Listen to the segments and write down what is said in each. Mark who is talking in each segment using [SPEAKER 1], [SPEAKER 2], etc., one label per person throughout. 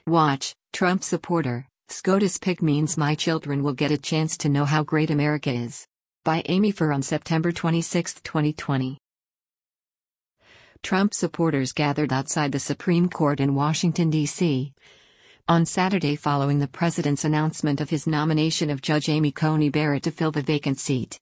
[SPEAKER 1] Watch, Trump supporter, SCOTUS pick means my children will get a chance to know how great America is. By Amy Farr on September 26, 2020. Trump supporters gathered outside the Supreme Court in Washington, D.C. on Saturday following the president's announcement of his nomination of Judge Amy Coney Barrett to fill the vacant seat.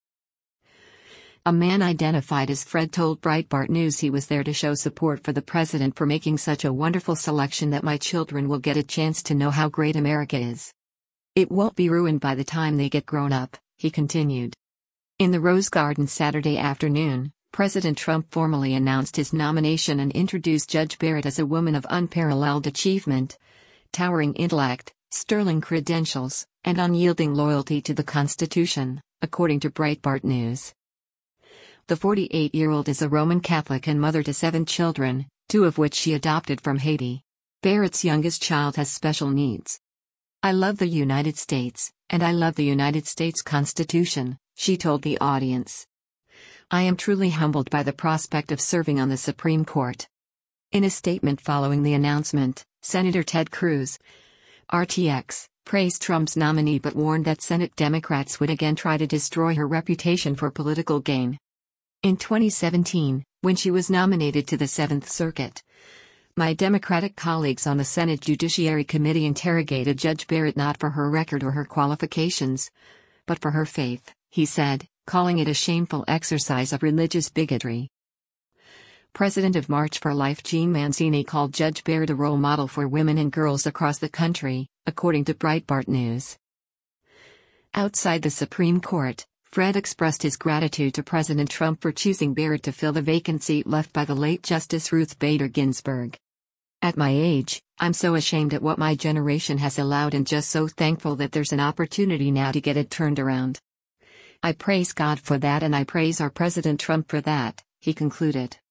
[SPEAKER 1] A man identified as Fred told Breitbart News he was there to show support for the president for making such a wonderful selection that my children will get a chance to know how great America is. It won't be ruined by the time they get grown up, he continued. In the Rose Garden Saturday afternoon, President Trump formally announced his nomination and introduced Judge Barrett as a woman of unparalleled achievement, towering intellect, sterling credentials, and unyielding loyalty to the Constitution, according to Breitbart News. The 48-year-old is a Roman Catholic and mother to 7 children, 2 of which she adopted from Haiti. Barrett's youngest child has special needs. I love the United States, and I love the United States Constitution, she told the audience. I am truly humbled by the prospect of serving on the Supreme Court. In a statement following the announcement, Senator Ted Cruz, RTX, praised Trump's nominee but warned that Senate Democrats would again try to destroy her reputation for political gain. In 2017, when she was nominated to the 7th Circuit, my Democratic colleagues on the Senate Judiciary Committee interrogated Judge Barrett not for her record or her qualifications, but for her faith, he said, calling it a shameful exercise of religious bigotry. President of March for Life Gene Mancini called Judge Barrett a role model for women and girls across the country, according to Breitbart News. Outside the Supreme Court, Fred expressed his gratitude to President Trump for choosing Barrett to fill the vacant seat left by the late Justice Ruth Bader Ginsburg. At my age, I'm so ashamed at what my generation has allowed and just so thankful that there's an opportunity now to get it turned around. I praise God for that and I praise our President Trump for that, he concluded.